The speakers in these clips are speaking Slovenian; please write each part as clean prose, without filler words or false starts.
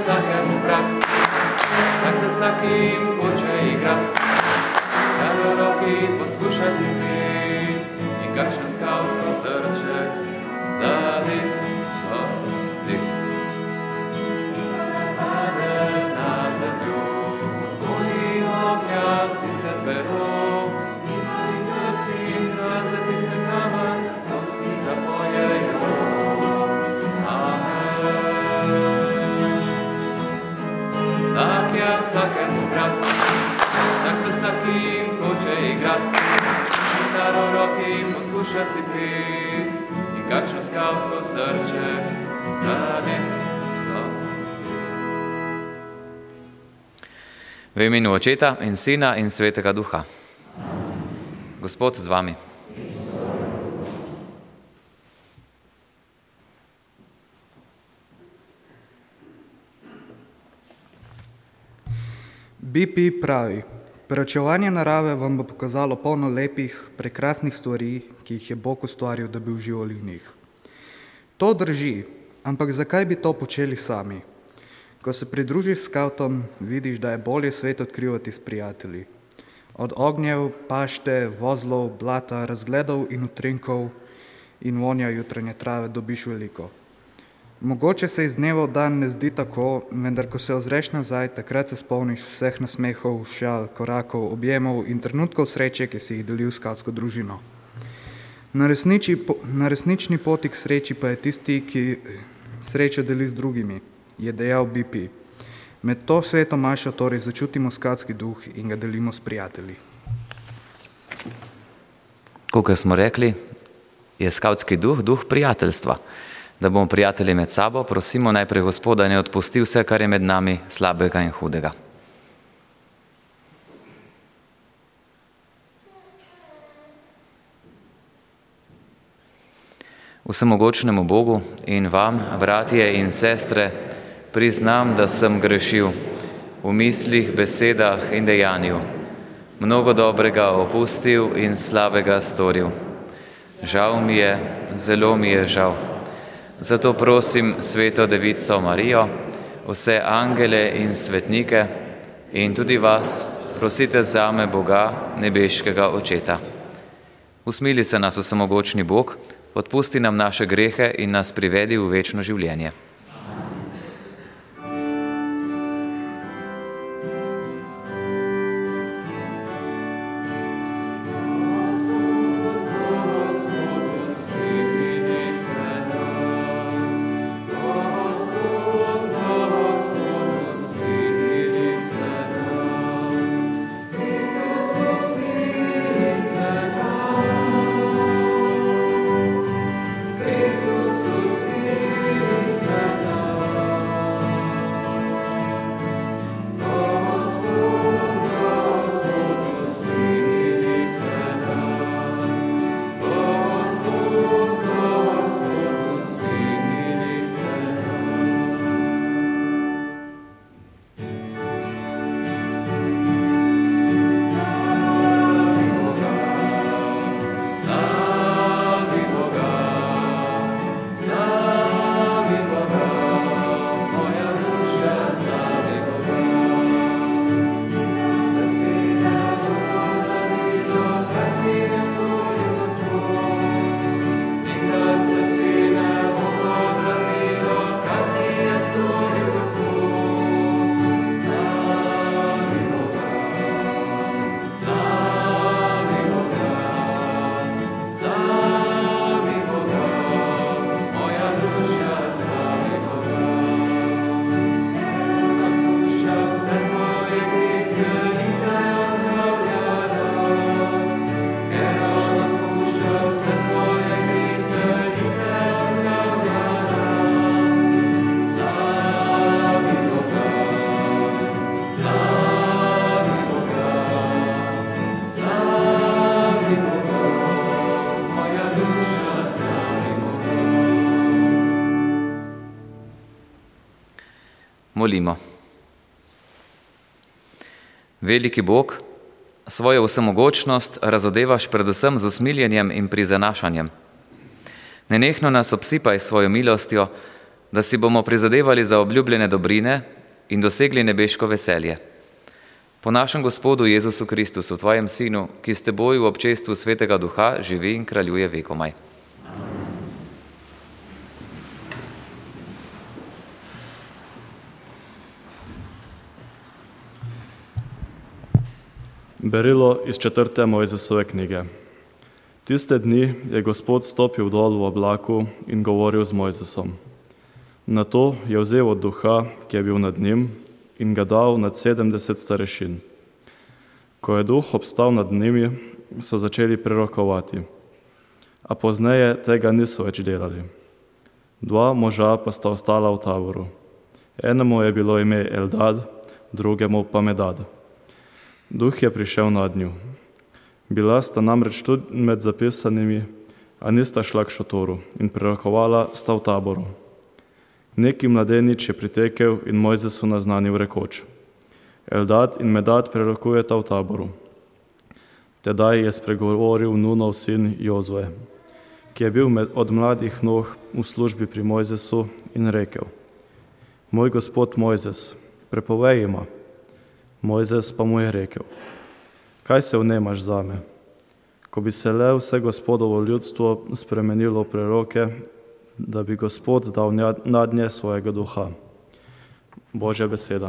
vsakemu brat, vsak se vsakim hoče igrat. Staro roki poskuša si pit in kakšno skavtko srček zalit. Si se zberu, imali srci, razleti se kamen, noci si zapojejo. Amen. Vsak je vsakemu brat, vsak se vsakim hoče igrat. Staro roki poskuša si pit in kakšno skavtko srček zalit. V imenu Očeta in Sina in Svetega Duha. Gospod z vami. BP pravi, preučevanje narave vam bo pokazalo polno lepih, prekrasnih stvari, ki jih je Bog ustvaril, da bi uživali v njih. To drži, ampak zakaj bi to počeli sami? Ko se pridružiš skavtom, vidiš, da je bolje svet odkrivati s prijatelji. Od ognjev, pašte, vozlov, blata, razgledov in utrinkov in vonja jutranje trave dobiš veliko. Mogoče se iz dneva v dan ne zdi tako, vendar ko se ozreš nazaj, takrat se spomniš vseh nasmehov, šal, korakov, objemov in trenutkov sreče, ki si jih delil s skavtsko družino. Na resnični poti k sreči pa je tisti, ki srečo deli z drugimi, je dejal BP. Med to sveto mašo torej začutimo skavtski duh in ga delimo s prijatelji. Kakor smo rekli, je skavtski duh duh prijateljstva. Da bomo prijatelji med sabo, prosimo najprej Gospoda, ne odpusti vse, kar je med nami slabega in hudega. Vsemogočnemu Bogu in vam, bratje in sestre, priznam, da sem grešil v mislih, besedah in dejanju. Mnogo dobrega opustil in slabega storil. Žal mi je, zelo mi je žal. Zato prosim Sveto Devico Marijo, vse angele in svetnike in tudi vas, prosite zame Boga, nebeškega Očeta. Usmili se nas vsemogočni Bog, odpusti nam naše grehe in nas privedi v večno življenje. Molimo. Veliki Bog, svojo vsemogočnost razodevaš predvsem z usmiljenjem in prizanašanjem. Nenehno nas obsipaj svojo milostjo, da si bomo prizadevali za obljubljene dobrine in dosegli nebeško veselje. Po našem Gospodu Jezusu Kristusu, tvojem Sinu, ki s teboj v občestvu Svetega Duha živi in kraljuje vekomaj. Berilo iz 4. Mojzesove knjige. Tiste dni je Gospod stopil dol v oblaku in govoril z Mojzesom. Nato je vzel od duha, ki je bil nad njim, in ga dal nad 70 starešin. Ko je duh obstal nad njimi, so začeli prerokovati, a pozneje tega niso več delali. 2 moža pa sta ostala v taboru. Enemu je bilo ime Eldad, drugemu pa Medad. Duh je prišel nad nju. Bila sta namreč tudi med zapisanimi, a nista šla k šotoru in prerokovala sta v taboru. Neki mladenič je pritekel in Mojzesu naznanil rekoč: Eldad in Medad prerokujeta v taboru. Tedaj je spregovoril Nunov sin Jozue, ki je bil od mladih noh v službi pri Mojzesu, in rekel: Moj gospod Mojzes, prepovej ima. Mojzes pa mu je rekel: Kaj se vnemaš zame? Ko bi se le vse Gospodovo ljudstvo spremenilo v preroke, da bi Gospod dal nadnje svojega duha. Božja beseda.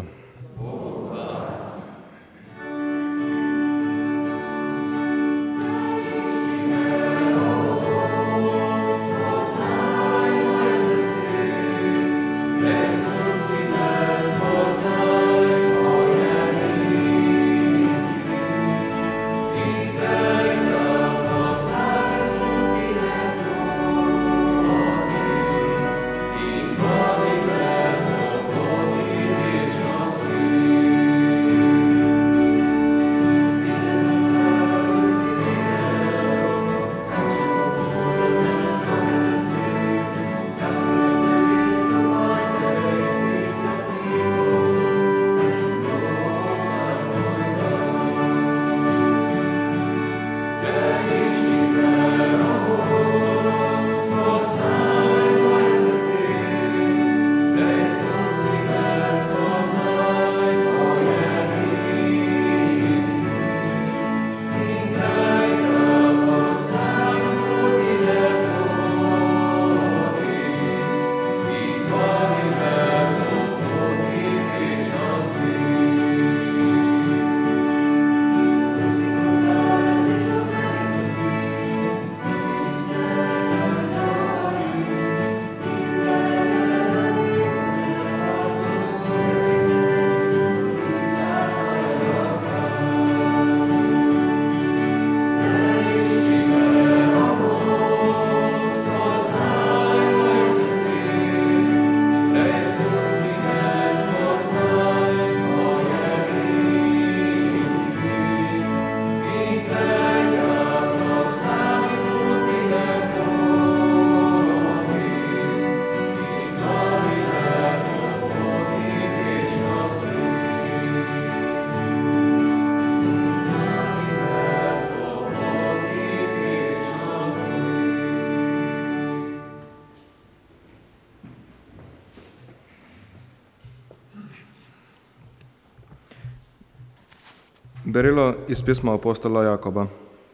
Berilo iz pisma apostola Jakoba.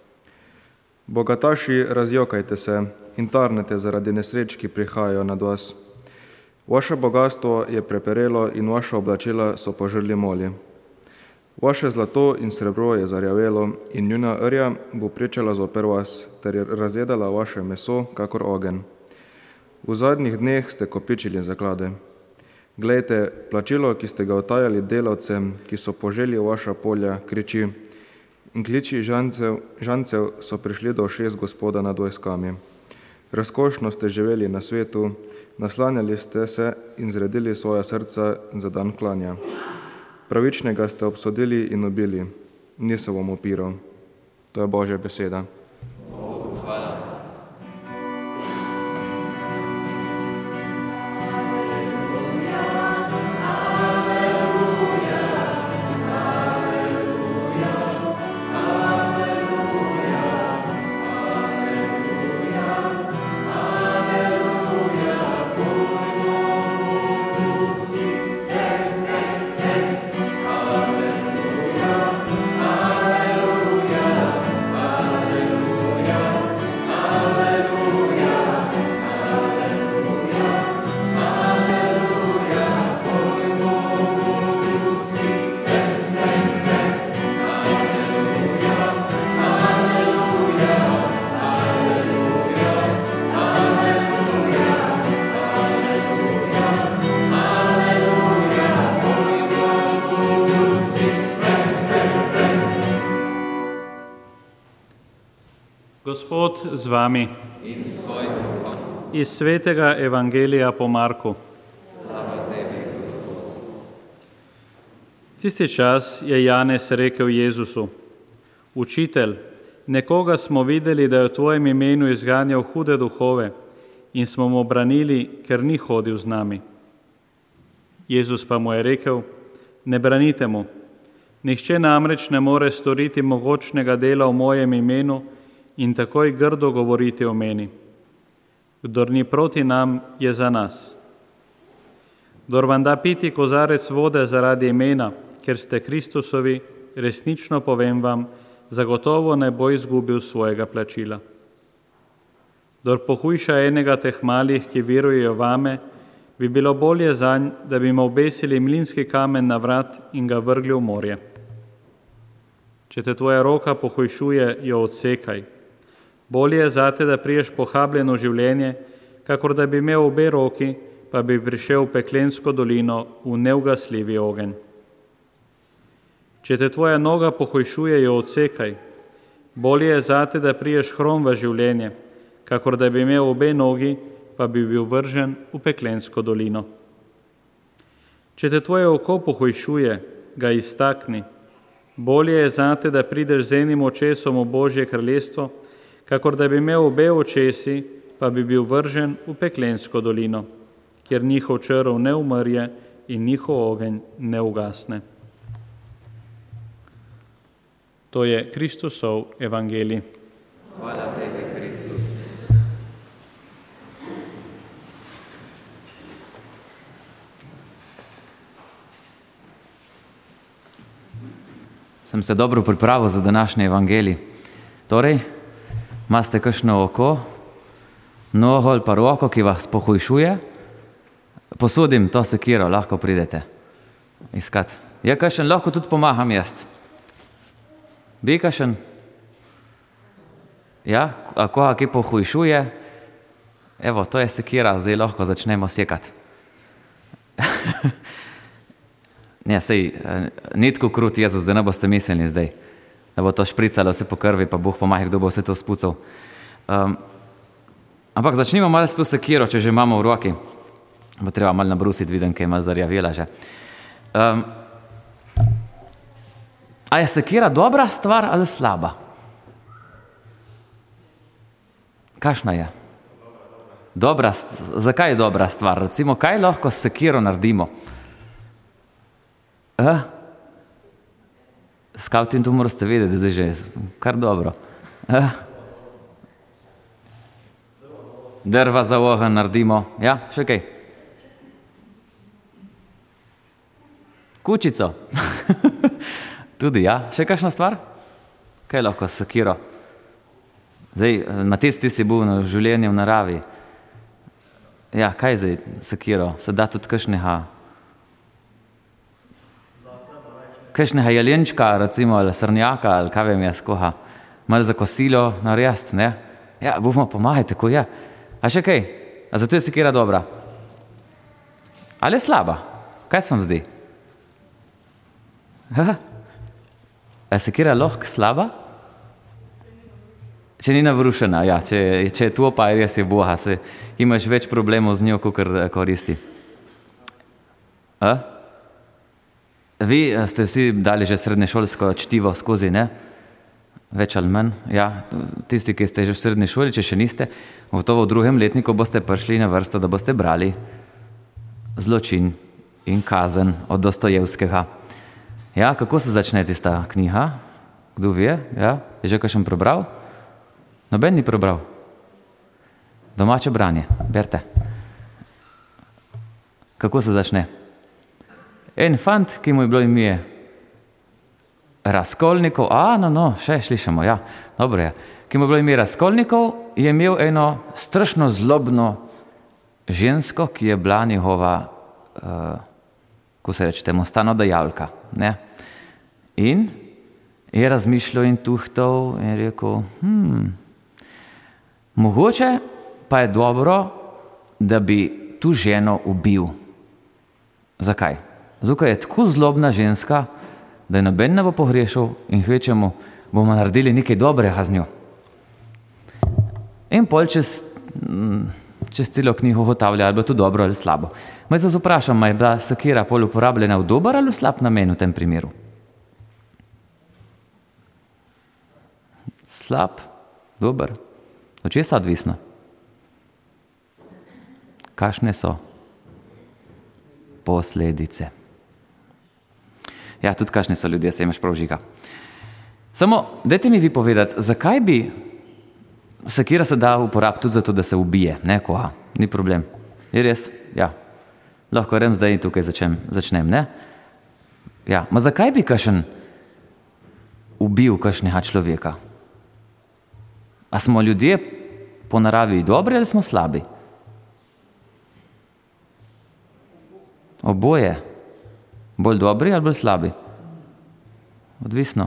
Bogataši, razjokajte se in tarnete zaradi nesreč, ki prihajajo nad vas. Vaše bogatstvo je preperelo in vaša oblačila so požrli moli. Vaše zlato in srebro je zarjavelo in njuna rja bo pričala zoper vas, ter je razjedala vaše meso, kakor ogenj. V zadnjih dneh ste kopičili zaklade. Glejte, plačilo, ki ste ga utajali delavcem, ki so poželi vaša polja, kriči, in kliči žancev so prišli do ušes Gospoda nad vojskami. Razkošno ste živeli na svetu, naslanjali ste se in zredili svoja srca za dan klanja. Pravičnega ste obsodili in ubili, ni se vam upiral. To je Božja beseda. Bogu hvala. Gospod z vami. In s tvojim duhom. Iz svetega evangelija po Marku. Slava tebi, Gospod. Tisti čas je Janez rekel Jezusu: Učitelj, nekoga smo videli, da je v tvojem imenu izganjal hude duhove in smo mu branili, ker ni hodil z nami. Jezus pa mu je rekel: Ne branite mu. Nihče namreč ne more storiti mogočnega dela v mojem imenu in takoj grdo govoriti o meni. Kdor ni proti nam, je za nas. Kdor vam da piti kozarec vode zaradi imena, ker ste Kristusovi, resnično povem vam, zagotovo ne bo izgubil svojega plačila. Kdor pohujša enega teh malih, ki verujejo vame, bi bilo bolje zanj, da bi mu obesili mlinski kamen na vrat in ga vrgli v morje. Če te tvoja roka pohujšuje, jo odsekaj. Bolje je zate, da priješ pohabljeno življenje, kakor da bi imel obe roki, pa bi prišel v peklensko dolino, v neugasljivi ogenj. Če te tvoja noga pohujšuje, jo odsekaj. Bolje je zate, da priješ hrom v življenje, kakor da bi imel obe nogi, pa bi bil vržen v peklensko dolino. Če te tvoje oko pohujšuje, ga iztakni. Bolje je zate, da prideš z enim očesom v Božje kraljestvo, kakor da bi imel obe očesi, pa bi bil vržen v peklensko dolino, kjer njihov črv ne umrje in njihov ogenj ne ugasne. To je Kristusov evangelij. Hvala tebi, Kristus. Sem se dobro pripravil za današnji evangelij. Torej, imate kakšno oko, nogo ali pa roko, ki vas pohujšuje, posodim to sekiro, lahko pridete iskat. Je kakšen, lahko tudi pomagam jaz. Bi kakšen? Ja, a koga ki pohujšuje, evo, to je sekira, zdaj lahko začnemo sekati. Ne, sej, ni tako krut Jezus, da ne boste mislili zdaj, da bo to špricalo vse po krvi, pa Bog pomahi, kdo bo vse to spucal. Ampak začnimo malo s to sekiro, če že imamo v roki. Bo treba malo nabrusiti, vidim, kaj je malo zarjavela že. A je sekira dobra stvar ali slaba? Kakšna je? Dobra, zakaj je dobra stvar? Recimo, kaj lahko s sekiro naredimo? Skavtin, to morate vedeti, zdaj že kar dobro. Drva za ogenj naredimo. Ja, še kaj? Kučico. Tudi, ja. Še kakšna stvar? Kaj lahko s sekiro? Zdaj, Matej, ti si bil v življenju v naravi. Ja, kaj zdaj sekiro? Se da tudi kakšnega jelenčka, recimo, ali srnjaka, ali kaj vem jaz, koha, malo za kosilo narediti, ne? Ja, bomo pomagajte, ko je. A še kaj? A zato je sekira dobra? Ali je slaba? Kaj se vam zdi? A je sekira lahko slaba? Če ni navrušena, ja, če je to, pa res je Boga, imaš več problemov z njo, kakor koristi. Vi ste vsi dali že srednješolsko čtivo skozi, ne? Več ali manj, ja. Tisti, ki ste že v srednji šoli, če še niste, gotovo v drugem letniku boste prišli na vrsto, da boste brali Zločin in kazen od Dostojevskega. Ja, kako se začne tista knjiga? Kdo ve? Ja? Je že kakšen prebral? Noben ni prebral. Domače branje, berte. Kako se začne? En fant, ki mu je bilo ime Razkolnikov, še slišamo, ja, dobro je. Ki mu je bilo ime Razkolnikov, je imel eno strašno zlobno žensko, ki je bila njegova, ko se reče temu, stanodajalka, ne. In je razmišljal in tuhtal in rekel, mogoče pa je dobro, da bi tu ženo ubil. Zakaj? Zato je tako zlobna ženska, da je noben ne bo pogrešal in kvečemu bomo naredili nekaj dobrega z njo. In pol čez celo knjigo ugotavlja, ali je bilo to dobro ali slabo. Jaz se vprašam, je bila sekira pol uporabljena v dober ali v slab namen v tem primeru? Slab, dober. Od česa odvisno? Kakšne so posledice? Ja, tudi kakšni so ljudje, se imaš prav žiga. Samo, dajte mi vi povedati, zakaj bi sekira se da uporabiti tudi zato, da se ubije nekoga? Ni problem. Je res? Ja. Lahko rem zdaj in tukaj začnem, ne? Ja, ma zakaj bi kakšen ubil kakšnega človeka? A smo ljudje po naravi dobri ali smo slabi? Oboje. Bolj dobri ali bolj slabi? Odvisno.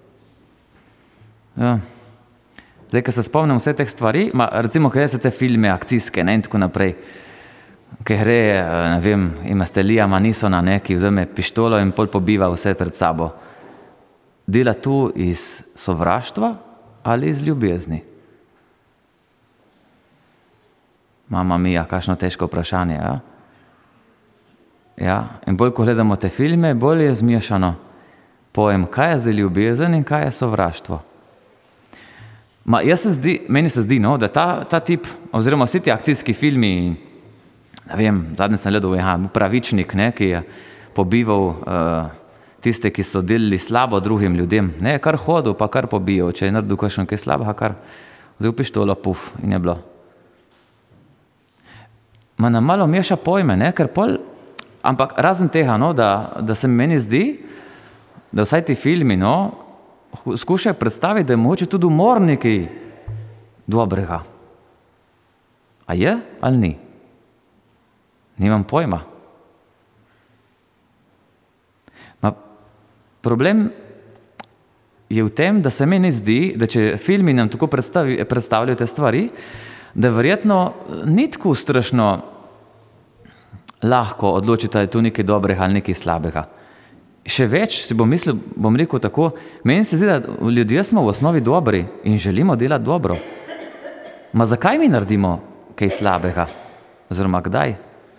Ja. Zdaj, ko se spomnim vse teh stvari, recimo, ko so te filme akcijske, ne, in tako naprej, ki gre, ne vem, imate Liama Neesona, ne, ki vzame pištolo in pol pobiva vse pred sabo. Dela to iz sovraštva ali iz ljubezni? Mama mija, kakšno težko vprašanje, ja? Ja, in bolj, ko gledamo te filme, bolj je zmiešano pojem, kaj je zdaj ljubezen in kaj je sovraštvo. Meni se zdi, no, da ta tip, oziroma vsi ti akcijski filmi, ne vem, zadnji sem gledal, Pravičnik, ne, ki je pobival tiste, ki so delali slabo drugim ljudem, ne, kar hodil, pa kar pobijal, če je naredil kakšno kaj slabega, kar vzel pištolo, puf, in je bilo. Nam malo meša pojme, ne, ker pol, ampak razen tega, no, da se meni zdi, da vsaj ti filmi, no, skušajo predstaviti, da je mogoče tudi umor nekaj dobrega. A je ali ni? Nimam pojma. Problem je v tem, da se meni zdi, da če filmi nam tako predstavljajo te stvari, da verjetno ni tako strašno lahko odločiti, da je tu nekaj dobrega ali nekaj slabega. Še več si bom rekel tako, meni se zdi, da ljudje smo v osnovi dobri in želimo delati dobro. Ma zakaj mi naredimo kaj slabega? Oziroma kdaj?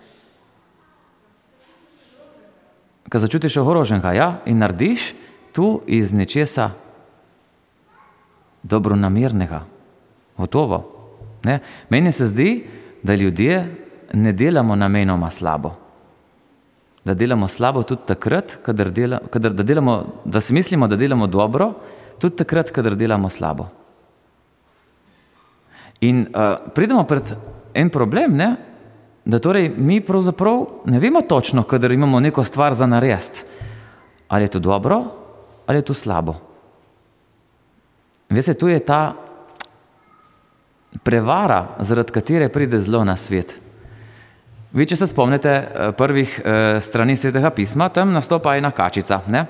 Ko začutiš ogroženega, ja, in narediš tu iz nečesa dobronamernega. Gotovo. Ne? Meni se zdi, da ljudje ne delamo namenoma slabo. Da delamo slabo tudi takrat, da si mislimo, da delamo dobro, tudi takrat, kadar delamo slabo. In pridemo pred en problem, ne? Da torej mi pravzaprav ne vemo točno, kadar imamo neko stvar za narediti, ali je to dobro, ali je to slabo. Veste, tu je ta prevara, zaradi katere pride zlo na svet. Vi, če se spomnite prvih strani Svetega pisma, tam nastopa ena kačica, ne?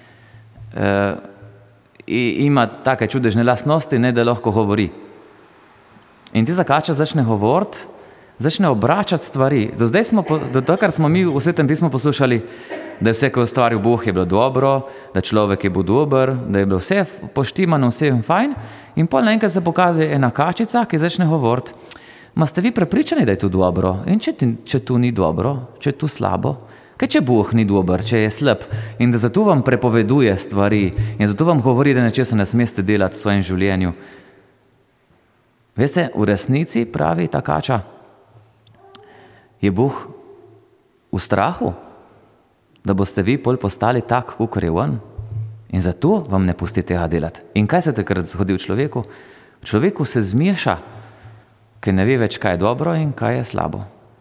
Ima take čudežne lastnosti, ne, da lahko govori. In tista kača začne govoriti, začne obračati stvari. Do takrat smo mi v Svetem pismu poslušali, da je vse, ko je ustvaril Bog, je bilo dobro, da človek je bil dober, da je bilo vse poštimano, vse fajn. In pol naenkrat se pokaže ena kačica, ki začne govoriti, ma ste vi prepričani, da je to dobro? In če to ni dobro, če je to slabo? Kaj če Bog ni dober, če je slab? In da zato vam prepoveduje stvari in zato vam govori, da nečesa ne smeste delati v svojem življenju. Veste, v resnici, pravi ta kača, je Bog v strahu, da boste vi pol postali tak, kakor je on. In zato vam ne pusti tega delati. In kaj se takrat zgodi v človeku? V človeku se zmeša, ki ne ve več, kaj je dobro in kaj je slabo.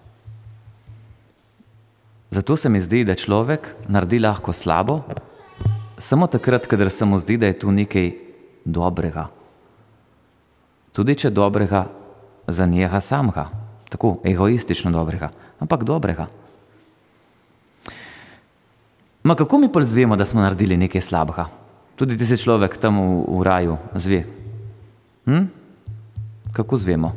Zato se mi zdi, da človek naredi lahko slabo, samo takrat, kadar se mu zdi, da je tu nekaj dobrega. Tudi če dobrega za njega samega, tako egoistično dobrega, ampak dobrega. Ma kako mi pol zvemo, da smo naredili nekaj slabega? Tudi ti si človek tam v raju zve. Kako zvemo?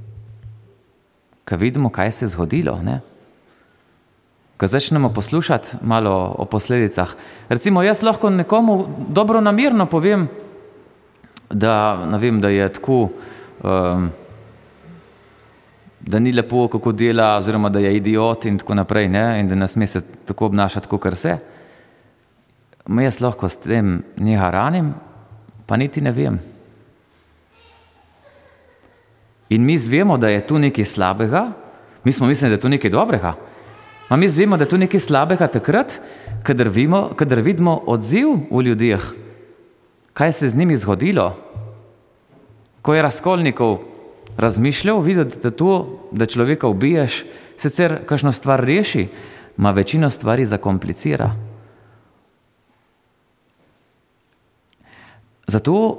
Ko vidimo, kaj se je zgodilo, ne? Ko začnemo poslušati malo o posledicah. Recimo, jaz lahko nekomu dobronamerno povem, da je tako da ni lepo, kako dela, oziroma da je idiot in tako naprej, ne? In da ne sme se tako obnašati, kakor se. Jaz lahko s tem njega ranim, pa niti ne vem. In mi zvemo, da je tu nekaj slabega, mi smo mislili, da je tu nekaj dobrega. Mi zvemo, da je tu nekaj slabega takrat, kadar vidimo odziv v ljudeh, kaj se z njimi zgodilo. Ko je Razkolnikov razmišljal, videl, da človeka ubiješ, sicer kakšno stvar reši, večino stvari zakomplicira. Zato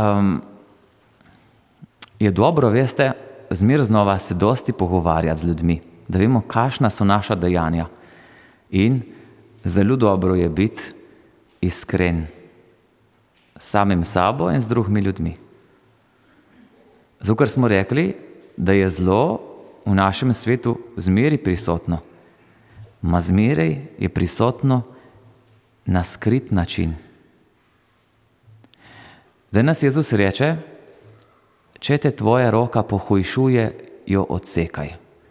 je dobro, veste, zmer znova se dosti pogovarjati z ljudmi, da vemo, kakšna so naša dejanja. In zelo dobro je biti iskren s samim sabo in z drugimi ljudmi. Zato, ker smo rekli, da je zlo v našem svetu zmeri prisotno. Zmeraj je prisotno na skrit način. Danes Jezus reče, če te tvoja roka pohujšuje, jo odsekaj.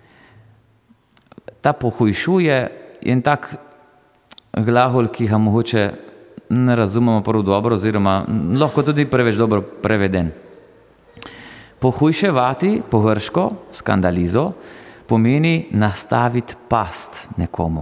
Ta pohujšuje je en tak glagol, ki ga mogoče ne razumemo prav dobro, oziroma lahko tudi preveč dobro preveden. Pohujševati po grško, skandalizo, pomeni nastaviti past nekomu.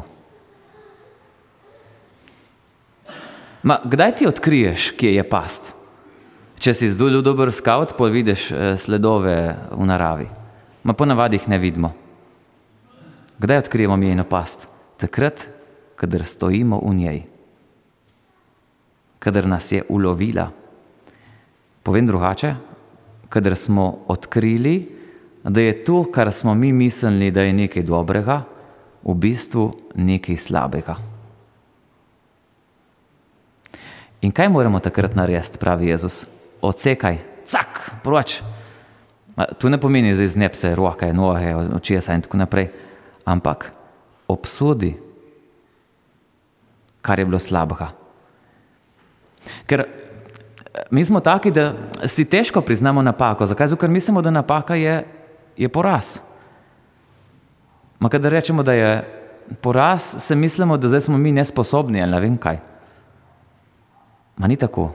Kdaj ti odkriješ, kje je past? Če si zelo dober skavt, pol vidiš sledove v naravi. Ponavadi jih ne vidimo. Kdaj odkrijemo njeno past? Takrat, kadar stojimo v njej. Kadar nas je ulovila. Povem drugače, kadar smo odkrili, da je to, kar smo mi mislili, da je nekaj dobrega, v bistvu nekaj slabega. In kaj moramo takrat narediti, pravi Jezus? Odsekaj, cak, proč. Tu ne pomeni zdaj znep se roke, noge, očesa in tako naprej, ampak obsodi, kar je bilo slabega. Ker mi smo taki, da si težko priznamo napako. Zakaj? Zato, ker mislimo, da napaka je poraz. Kadar rečemo, da je poraz, se mislimo, da zdaj smo mi nesposobni ali ne vem kaj. Ni tako.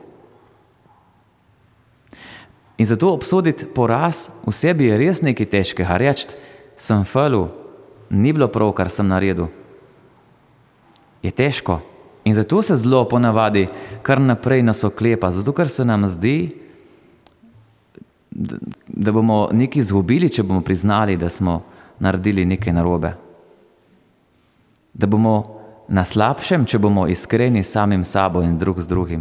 In zato obsoditi poraz v sebi je res nekaj težkega. Reči, sem falil, ni bilo prav, kar sem naredil. Je težko. In zato se zlo ponavadi kar naprej nas oklepa. Zato, ker se nam zdi, da bomo nekaj izgubili, če bomo priznali, da smo naredili nekaj narobe. Da bomo na slabšem, če bomo iskreni samim sabo in drug z drugim.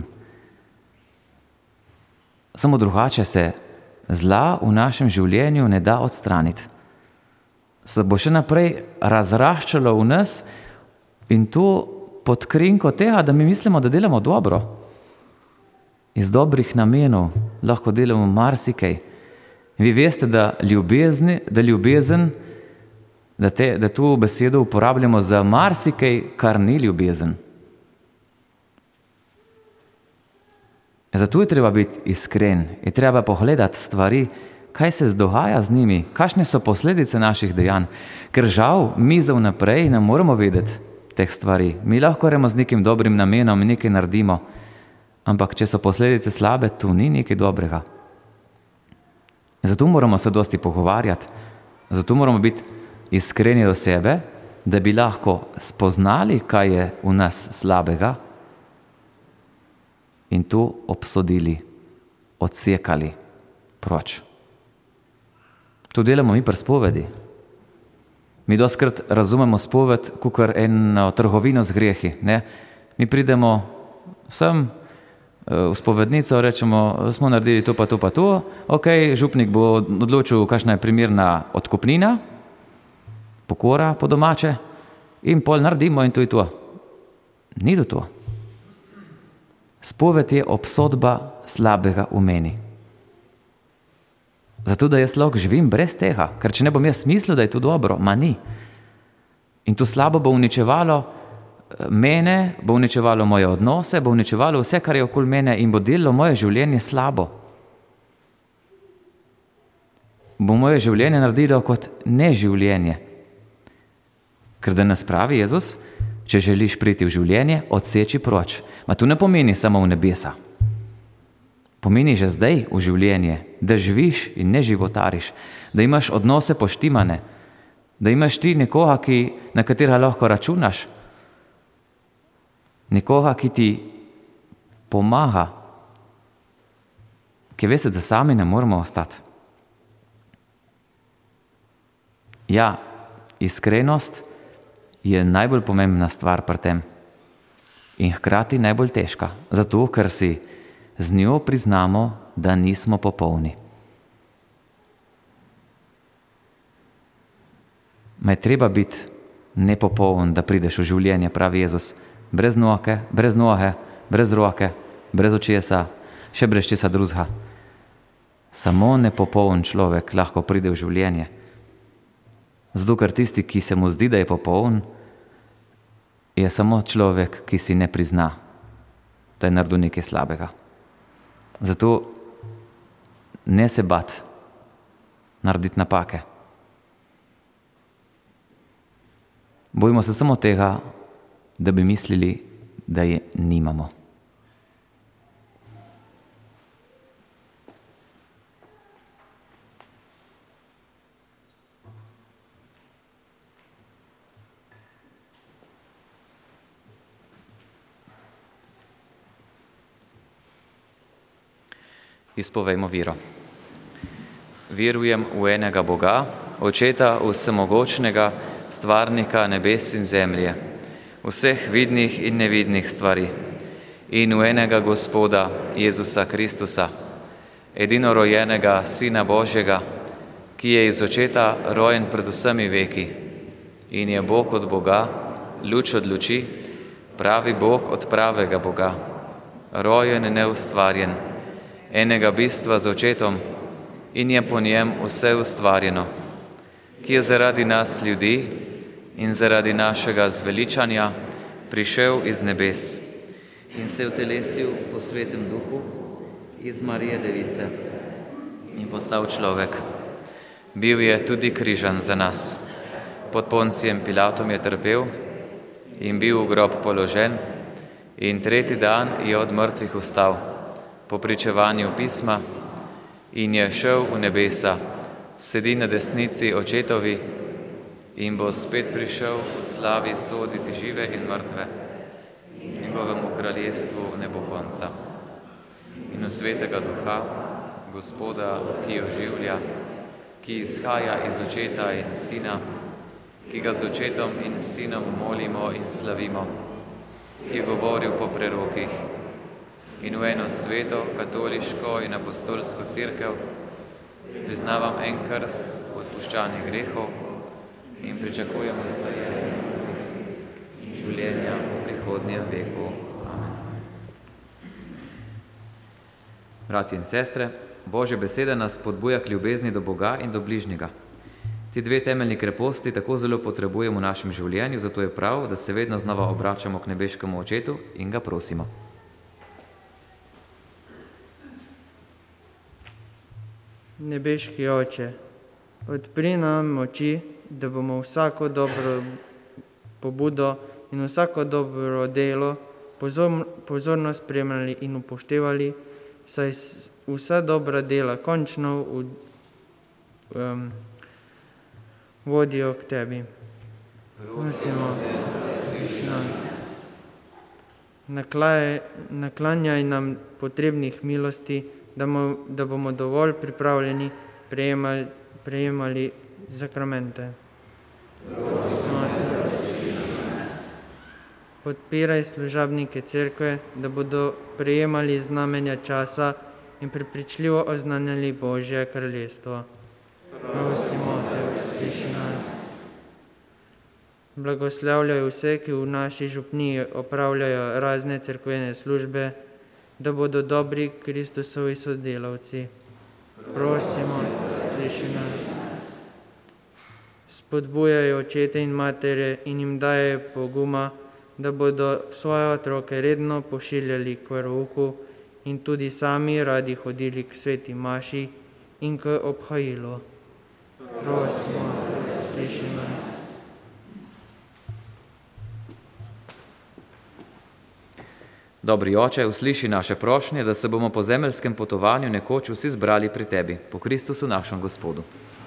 Samo drugače se zla v našem življenju ne da odstraniti. Se bo še naprej razraščalo v nas in to pod krinko tega, da mi mislimo, da delamo dobro. Iz dobrih namenov lahko delamo marsikaj. Vi veste, da ljubezen, da to besedo uporabljamo za marsikaj, kar ni ljubezen. Zato je treba biti iskren, je treba pogledati stvari, kaj se dogaja z njimi, kakšne so posledice naših dejanj, ker žal mi za vnaprej ne moramo vedeti teh stvari. Mi lahko gremo z nekim dobrim namenom in nekaj naredimo, ampak če so posledice slabe, tu ni nekaj dobrega. Zato moramo se dosti pogovarjati, zato moramo biti iskreni do sebe, da bi lahko spoznali, kaj je v nas slabega in to obsodili, odsekali proč. To delamo mi pri spovedi. Mi dostikrat razumemo spoved kakor eno trgovino z grehi. Ne? Mi pridemo sem v spovednico, rečemo, smo naredili to pa to pa to, ok, župnik bo odločil, kakšna je primerna odkupnina, pokora po domače, in pol naredimo in to je to. Ni to. Spoved je obsodba slabega v meni. Zato, da jaz lahko živim brez tega, ker če ne bom jaz mislil, da je to dobro, ni. In to slabo bo uničevalo mene, bo uničevalo moje odnose, bo uničevalo vse, kar je okoli mene in bo delalo moje življenje slabo. bo moje življenje naredilo kot neživljenje. Ker da nas pravi Jezus, če želiš priti v življenje, odseči proč. Ma tu ne pomeni samo v nebesa. Pomeni že zdaj v življenje, da živiš in ne životariš, da imaš odnose poštimane, da imaš ti nekoga, na katerega lahko računaš, nekoga, ki ti pomaga, ki veste, da sami ne moramo ostati. Ja, iskrenost je najbolj pomembna stvar pri tem in hkrati najbolj težka, zato ker si z njo priznamo, da nismo popolni. Ma je treba biti nepopoln, da prideš v življenje, pravi Jezus, brez noge, brez roke, brez očesa, še brez česa drugega. Samo nepopoln človek lahko pride v življenje. Zato, ker tisti, ki se mu zdi, da je popoln, je samo človek, ki si ne prizna, da je naredil nekaj slabega. Zato ne se bati narediti napake. Bojimo se samo tega, da bi mislili, da je nimamo. Izpovejmo vero. Verujem v enega Boga, Očeta vsemogočnega, stvarnika nebes in zemlje, vseh vidnih in nevidnih stvari, in v enega Gospoda Jezusa Kristusa, edinorojenega Sina Božjega, ki je iz Očeta rojen pred vsemi veki in je Bog od Boga, luč od luči, pravi Bog od pravega Boga, rojen in neustvarjen, enega bistva z Očetom in je po njem vse ustvarjeno, ki je zaradi nas ljudi in zaradi našega zveličanja prišel iz nebes in se utelesil po Svetem Duhu iz Marije Device in postal človek. Bil je tudi križan za nas. Pod Poncijem Pilatom je trpel in bil v grob položen in tretji dan je od mrtvih vstal po pričevanju pisma in je šel v nebesa, sedi na desnici Očetovi in bo spet prišel v slavi soditi žive in mrtve. Njegovemu kraljestvu ne bo konca. In v Svetega Duha, Gospoda, ki oživlja, ki izhaja iz Očeta in Sina, ki ga z Očetom in Sinom molimo in slavimo, ki je govoril po prerokih, in v eno sveto, katoliško in apostolsko cerkev priznavam en krst odpuščanja grehov in pričakujemo zdaj in življenja v prihodnjem veku. Amen. Bratje in sestre, Božja beseda nas spodbuja k ljubezni do Boga in do bližnjega. Ti dve temeljni kreposti tako zelo potrebujemo v našem življenju, zato je prav, da se vedno znova obračamo k nebeškemu Očetu in ga prosimo. Nebeški Oče, odpri nam oči, da bomo vsako dobro pobudo in vsako dobro delo pozorno spremljali in upoštevali, saj vsa dobra dela končno vodijo k Tebi. Prosimo, naklanjaj nam potrebnih milosti, da bomo dovolj pripravljeni prejemali zakramente. Podpiraj služabnike cerkve, da bodo prejemali znamenja časa in prepričljivo oznanjali Božje kraljestvo. Prosimo Te, usliši nas. Blagoslavljaj vse, ki v naši župniji opravljajo razne cerkvene službe, da bodo dobri Kristusovi sodelavci. Prosimo, sliši nas. Spodbujajo očete in matere in jim daje poguma, da bodo svoje otroke redno pošiljali k verouku in tudi sami radi hodili k sveti maši in k obhajilu. Prosimo te, usliši nas. Dobri Oče, usliši naše prošnje, da se bomo po zemeljskem potovanju nekoč vsi zbrali pri Tebi, po Kristusu našem Gospodu.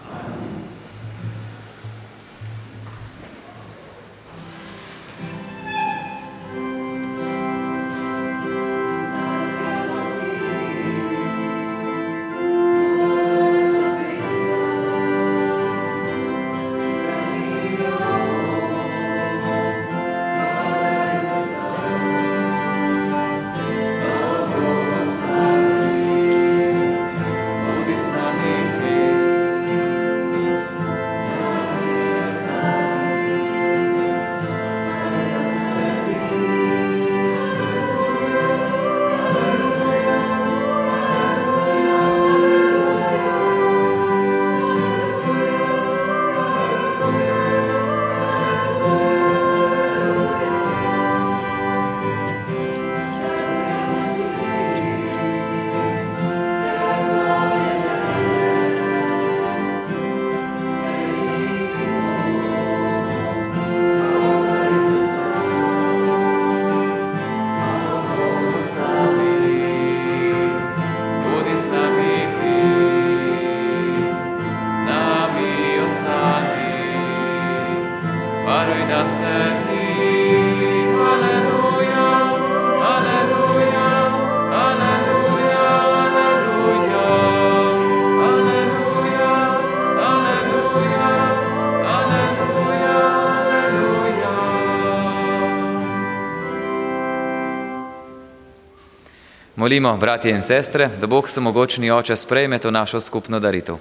Molimo, bratje in sestre, da Bog Vsemogočni Oče sprejme to našo skupno daritev.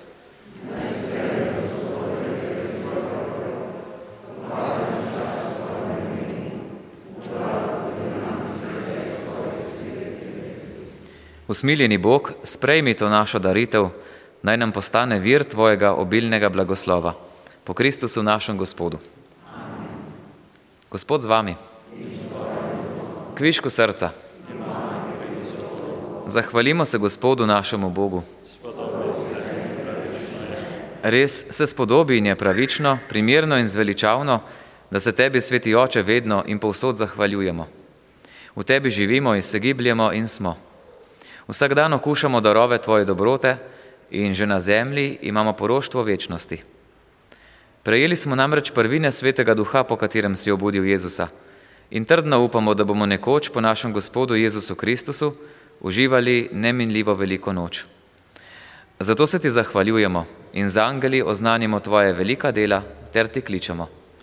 Usmiljeni Bog, sprejmi to našo daritev, naj nam postane vir Tvojega obilnega blagoslova. Po Kristusu našem Gospodu. Gospod z vami. Kvišku srca. Zahvalimo se Gospodu našemu Bogu. Res se spodobi in je pravično, primerno in zveličavno, da se Tebi, Sveti Oče, vedno in povsod zahvaljujemo. V Tebi živimo in se gibljemo in smo. Vsak dan okušamo darove Tvoje dobrote in že na zemlji imamo poroštvo večnosti. Prejeli smo namreč prvine Svetega Duha, po katerem si obudil Jezusa, in trdno upamo, da bomo nekoč po našem Gospodu Jezusu Kristusu uživali neminljivo veliko noč. Zato se Ti zahvaljujemo in z angeli oznanimo Tvoje velika dela ter Ti kličemo.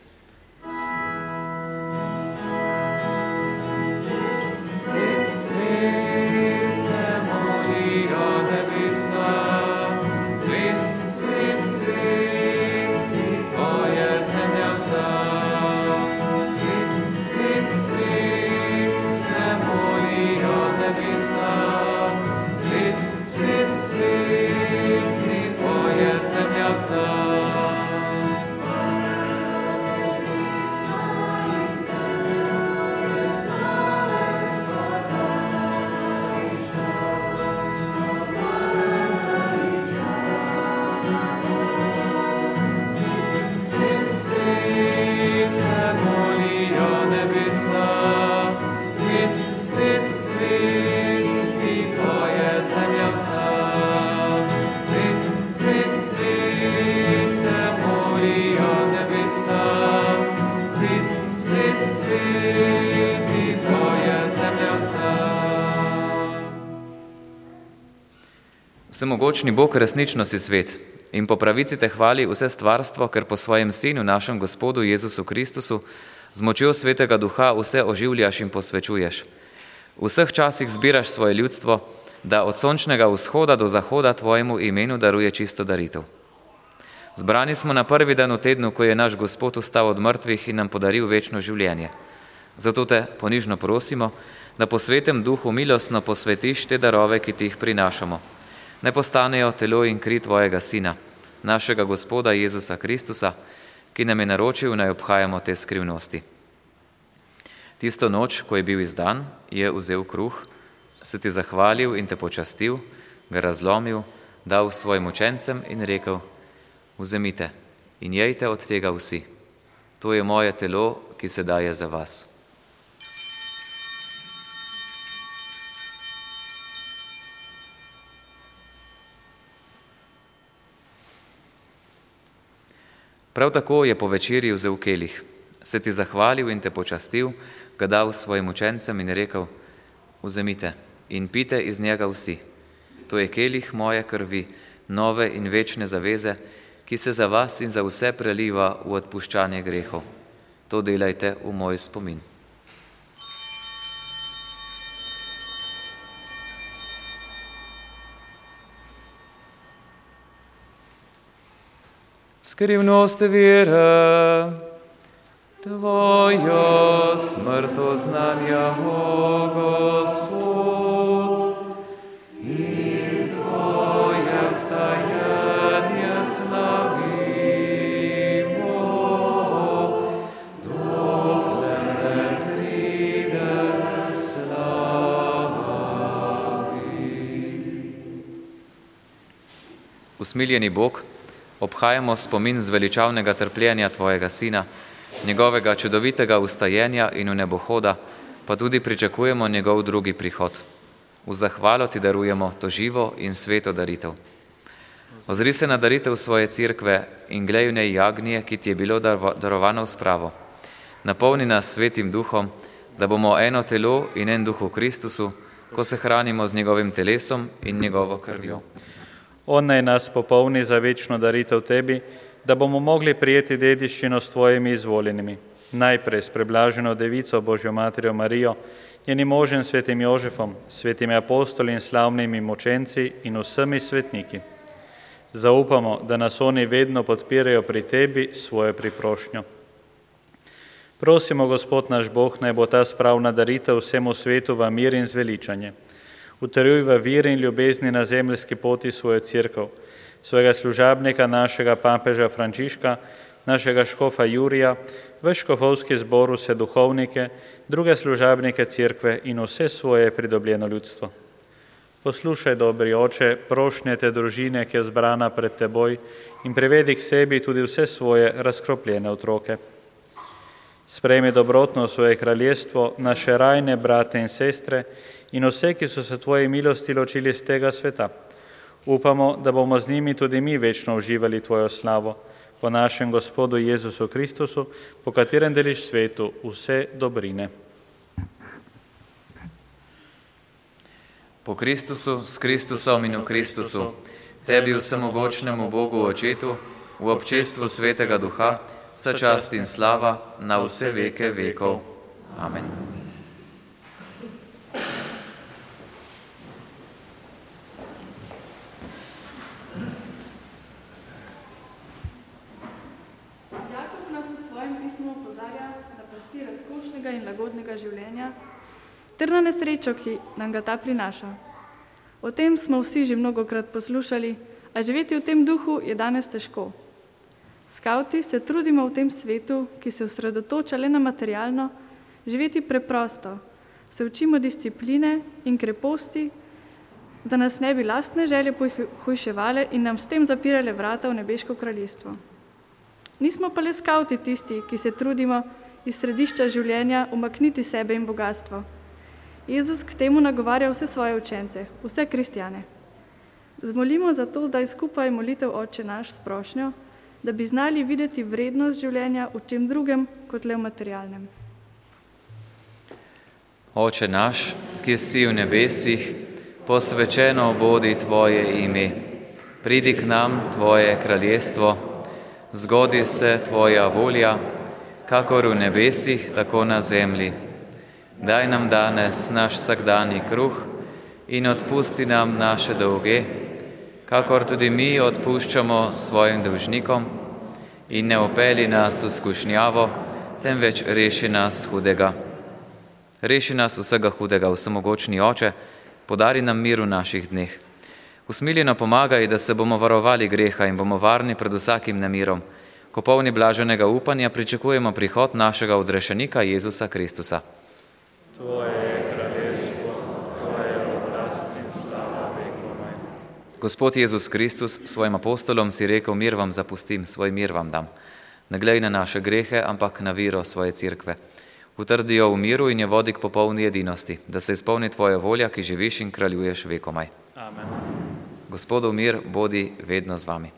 Vsemogočni Bog, resnično si svet in po pravici Te hvali vse stvarstvo, ker po svojem Sinu, našem Gospodu Jezusu Kristusu, z močjo Svetega Duha vse oživljaš in posvečuješ. V vseh časih zbiraš svoje ljudstvo, da od sončnega vzhoda do zahoda Tvojemu imenu daruje čisto daritev. Zbrani smo na prvi dan v tednu, ko je naš Gospod vstal od mrtvih in nam podaril večno življenje. Zato Te ponižno prosimo, da po Svetem Duhu milostno posvetiš te darove, ki Ti jih prinašamo. Naj postanejo telo in kri Tvojega Sina, našega Gospoda Jezusa Kristusa, ki nam je naročil, naj obhajamo te skrivnosti. Tisto noč, ko je bil izdan, je vzel kruh, se Ti zahvalil in Te počastil, ga razlomil, dal svojim učencem in rekel: Vzemite in jejte od tega vsi. To je moje telo, ki se daje za vas. Prav tako je po večerji vzel kelih, se ti zahvalil in te počastil, ga dal svojim učencem in rekel: Vzemite in pite iz njega vsi. To je kelih moje krvi, nove in večne zaveze, ki se za vas in za vse preliva v odpuščanje grehov. To delajte v moj spomin. Skrivnost vere, Tvojo smrto znanjamo, Gospod, in Tvoje vstajanje slavimo, dokler ne pride slava. Usmiljeni Bog, obhajamo spomin zveličavnega trpljenja Tvojega Sina, njegovega čudovitega vstajenja in v nebohoda, pa tudi pričakujemo njegov drugi prihod. V zahvalo Ti darujemo to živo in sveto daritev. Ozri se na daritev svoje cerkve in glej v njej jagnje, ki Ti je bilo darovano v spravo. Napolni nas svetim duhom, da bomo eno telo in en duh v Kristusu, ko se hranimo z njegovim telesom in njegovo krvjo. On naj nas popolni za večno daritev Tebi, da bomo mogli prijeti dediščino s Tvojimi izvoljenimi. Najprej s preblaženo Devico Božjo Materjo Marijo, njenim možem svetim Jožefom, svetimi apostoli in slavnimi mučenci in vsemi svetniki. Zaupamo, da nas oni vedno podpirajo pri Tebi svojo priprošnjo. Prosimo, Gospod naš Bog, naj bo ta spravna daritev vsemu svetu v mir in zveličanje. Utrjuj v viri in ljubezni na zemljski poti svojo cerkev, svojega služabnika, našega papeža Frančiška, našega škofa Jurija, v škofovski zbor vse duhovnike, druge služabnike cerkve in vse svoje pridobljeno ljudstvo. Poslušaj, dobri Oče, prošnje te družine, ki je zbrana pred Teboj, in privedi k sebi tudi vse svoje razkropljene otroke. Sprejmi dobrotno svoje kraljestvo, naše rajne brate in sestre in vse, ki so se Tvoje milosti ločili z tega sveta. Upamo, da bomo z njimi tudi mi večno uživali Tvojo slavo. Po našem Gospodu Jezusu Kristusu, po katerem deliš svetu vse dobrine. Po Kristusu, s Kristusom in v Kristusu, Tebi vsemogočnemu Bogu Očetu, v občestvu Svetega Duha, vsa čast in slava na vse veke vekov. Amen. In lagodnega življenja, ter na nesrečo, ki nam ga ta prinaša. O tem smo vsi že mnogokrat poslušali, a živeti v tem duhu je danes težko. Skavti se trudimo v tem svetu, ki se osredotoča le na materialno, živeti preprosto, se učimo discipline in kreposti, da nas ne bi lastne želje pohujševale in nam s tem zapirale vrata v nebeško kraljestvo. Nismo pa le skavti tisti, ki se trudimo iz središča življenja umakniti sebe in bogatstvo. Jezus k temu nagovarja vse svoje učence, vse kristjane. Zmolimo zato zdaj skupaj molitev Oče naš s prošnjo, da bi znali videti vrednost življenja v čem drugem kot le v materialnem. Oče naš, ki si v nebesih, posvečeno bodi Tvoje ime. Pridi k nam Tvoje kraljestvo, zgodi se Tvoja volja, kakor v nebesih, tako na zemlji. Daj nam danes naš vsakdanji kruh in odpusti nam naše dolge, kakor tudi mi odpuščamo svojim dolžnikom, in ne opeli nas v skušnjavo, temveč reši nas hudega. Reši nas vsega hudega, vsemogočni Oče, podari nam mir v naših dneh. Usmiljeno pomagaj, da se bomo varovali greha in bomo varni pred vsakim nemirom, ko polni blaženega upanja pričakujemo prihod našega odrešenika Jezusa Kristusa. Tvoje je kraljestvo, Tvoja je oblast in slava vekomaj. Gospod Jezus Kristus, svojim apostolom si rekel, mir vam zapustim, svoj mir vam dam. Ne glej na naše grehe, ampak na vero svoje cerkve. Utrdi jo v miru in jo vodi k popolni edinosti, da se izpolni tvoja volja, ki živiš in kraljuješ vekomaj. Amen. Gospodov mir bodi vedno z vami.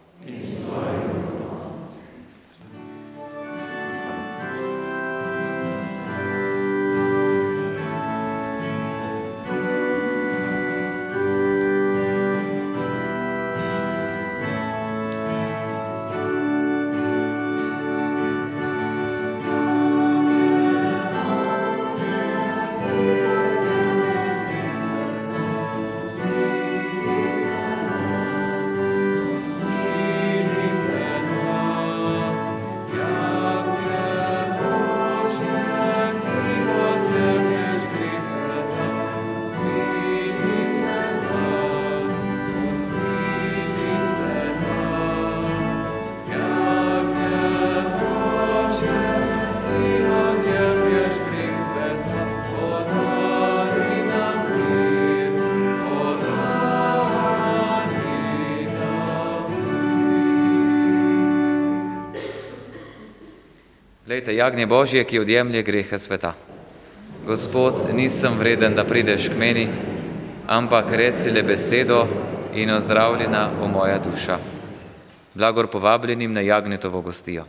Glejte, jagnje Božje, ki odjemlje grehe sveta. Gospod, nisem vreden, da prideš k meni, ampak reci le besedo in ozdravljena bo moja duša. Blagor povabljenim na jagnjetovo gostijo.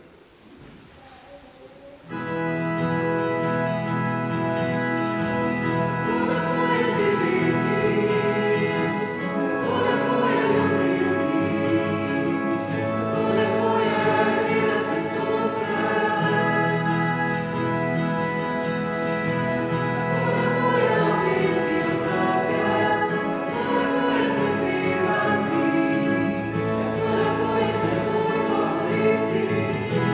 Thank you.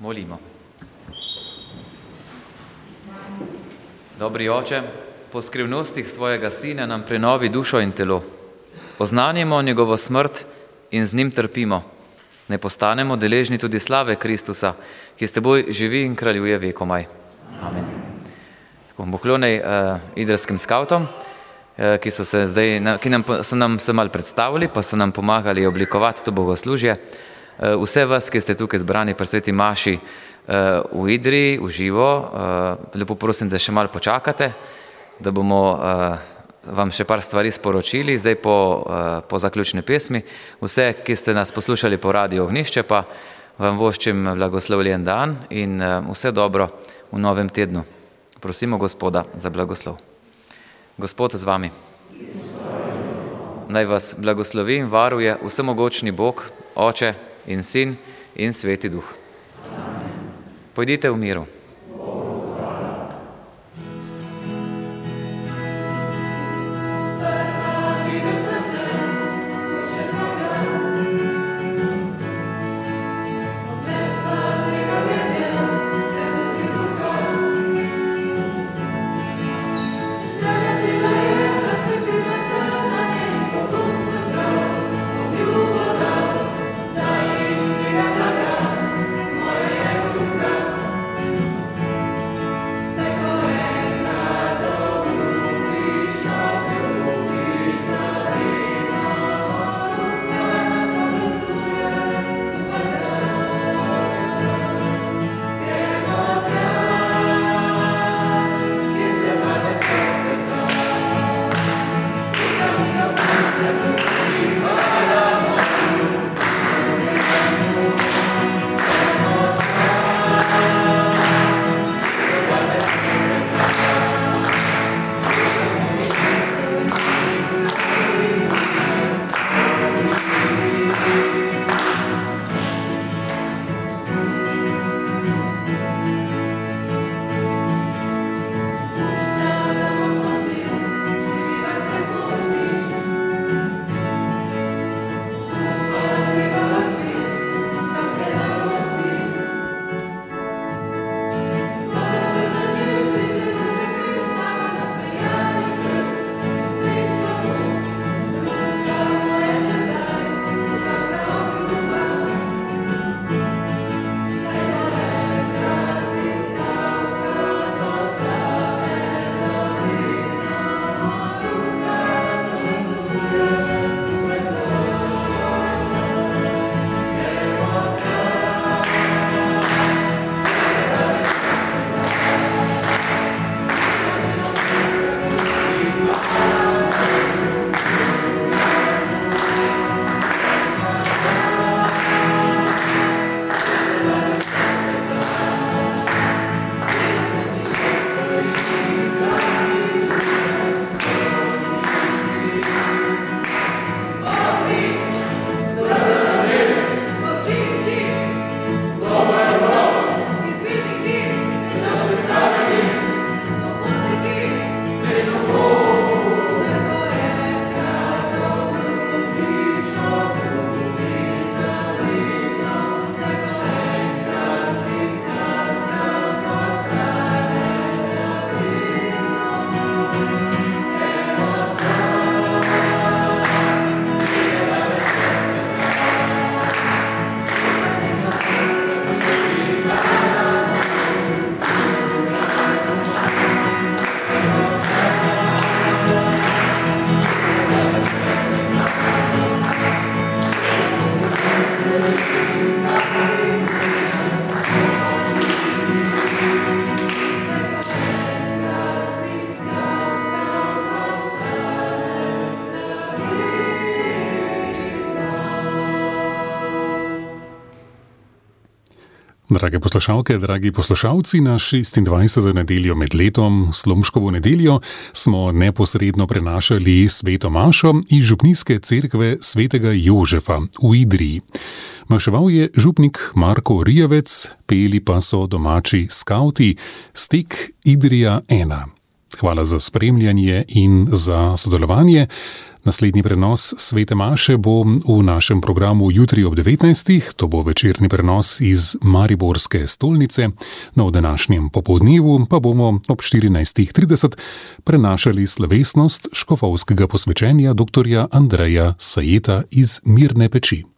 Molimo. Dobri Oče, po skrivnostih svojega Sina nam prenovi dušo in telo. Oznanjimo njegovo smrt in z njim trpimo. Ne postanemo deležni tudi slave Kristusa, ki s teboj živi in kraljuje vekomaj. Amen. Poklonej idrskim skavtom, ki so nam se malo predstavili, pa so nam pomagali oblikovati to bogoslužje. Vse vas, ki ste tukaj zbrani pri sveti maši v Idriji, v živo, lepo prosim, da še malo počakate, da bomo vam še par stvari sporočili, zdaj po zaključni pesmi. Vse, ki ste nas poslušali po Radiu Ognjišče, pa vam voščim blagoslovljen dan in vse dobro v novem tednu. Prosimo Gospoda za blagoslov. Gospod z vami. Naj vas blagoslovi in varuje vsemogočni Bog, Oče in Sin in Sveti Duh. Pojdite v miru. Drage poslušalke, dragi poslušalci, na 26. nedeljo med letom, Slomškovo nedeljo, smo neposredno prenašali sveto mašo iz župnijske cerkve svetega Jožefa v Idriji. Maševal je župnik Marko Rijavec, peli pa so domači skavti Stek Idrija 1. Hvala za spremljanje in za sodelovanje. Naslednji prenos Svete maše bo v našem programu jutri ob 19. To bo večerni prenos iz Mariborske stolnice. V današnjem popoldnevu pa bomo ob 14.30 prenašali slovesnost škofovskega posvečenja dr. Andreja Sajeta iz Mirne Peči.